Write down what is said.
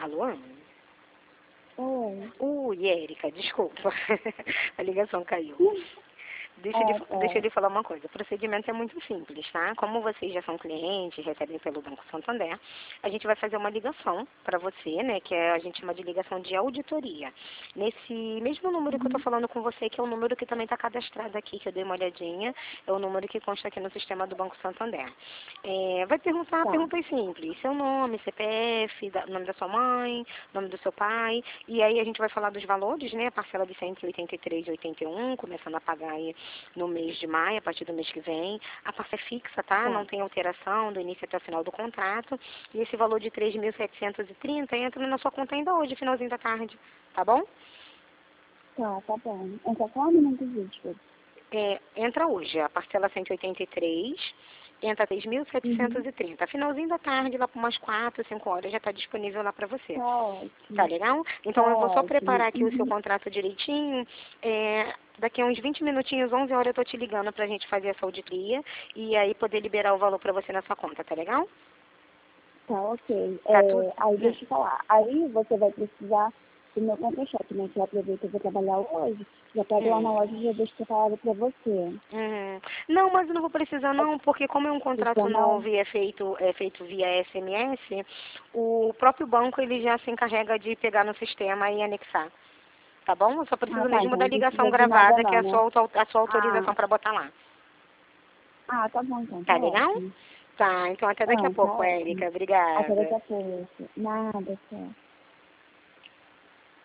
Alô? Oi. Ui, Érica, desculpa. A ligação caiu. Tá. Deixa eu lhe falar uma coisa. O procedimento é muito simples, tá? Como vocês já são clientes, recebem pelo Banco Santander, a gente vai fazer uma ligação para você, né? Que a gente chama de ligação de auditoria. Nesse mesmo número que eu tô falando com você, que é o número que também está cadastrado aqui, que eu dei uma olhadinha, é o número que consta aqui no sistema do Banco Santander. Vai perguntar Tá. perguntas simples. Seu nome, CPF, nome da sua mãe, nome do seu pai. E aí a gente vai falar dos valores, né? A parcela de 183,81, começando a pagar aí no mês de maio, a partir do mês que vem. A parcela é fixa, tá? Não tem alteração do início até o final do contrato. E esse valor de 3.730 entra na sua conta ainda hoje, finalzinho da tarde. Tá bom? Tá bom. Entra quando no vídeo? Entra hoje. A parcela 183 entra 3.730. Finalzinho da tarde, lá por umas 4, 5 horas, já está disponível lá para você. Tá Tá ótimo. legal? Então Tá eu vou só ótimo. preparar aqui o seu contrato direitinho. Daqui a uns 20 minutinhos, 11 horas, eu tô te ligando pra gente fazer essa auditoria e aí poder liberar o valor pra você na sua conta, tá legal? Tá ok. Tá tudo. Aí deixa eu falar. Aí você vai precisar do meu contra-cheque, né? Que eu aproveito que eu vou trabalhar hoje. Já pego lá na loja e já deixo preparado pra você. Não, mas eu não vou precisar não, porque como é um contrato Precisa não? novo e é feito via SMS, o próprio banco ele já se encarrega de pegar no sistema e anexar. Tá bom? Eu só preciso Tá. mesmo Então da não ligação precisa de nada gravada, que é não, a né? sua Ah, autorização para botar lá. tá bom então. Tá Tá legal? ótimo. Tá, então até daqui a Tá pouco, ótimo. Érica. Até daqui Obrigada. a pouco. Nada, tchau.